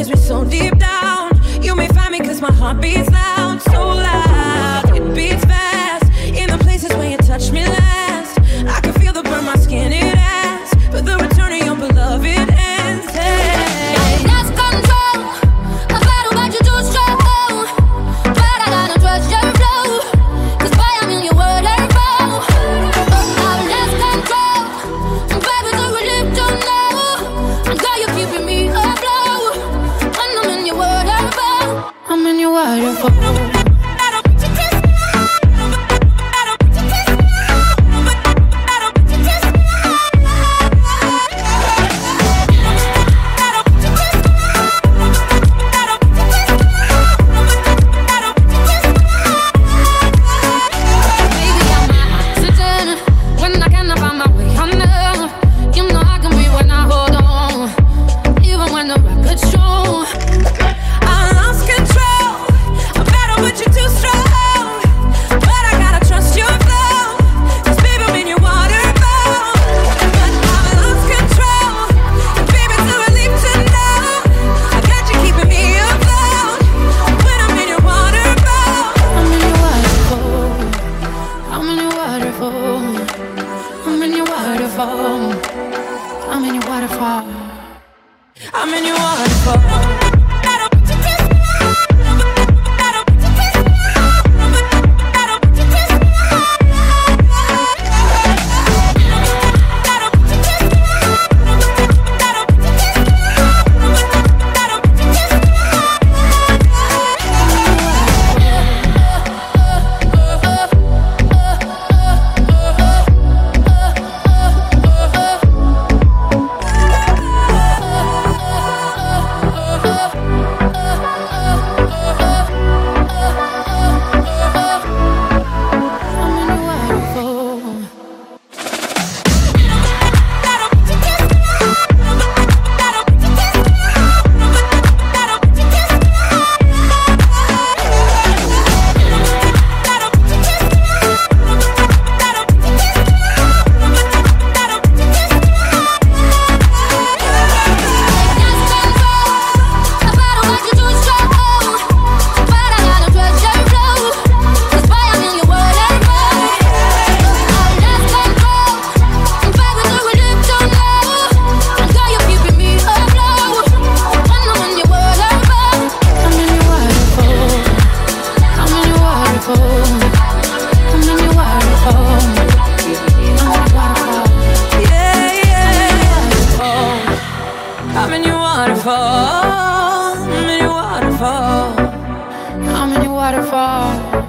me so deep down. You may find me cause my heart beats loud, so loud. It beats fast in the places where you touch me last. I can feel the burn my skin it has, but the return of your beloved ends. Hey. I lost control. I battle but you're too strong. But I gotta trust your flow, cause boy I'm in your waterfall. I lost control. I'm baby to relieve to know. And girl you're keeping me afloat. When I'm in your waterfall, I'm in your waterfall. I'm in your waterfall. I'm in your waterfall. I'm in your waterfall. I'm in your waterfall. I'm in your waterfall. I'm in your waterfall.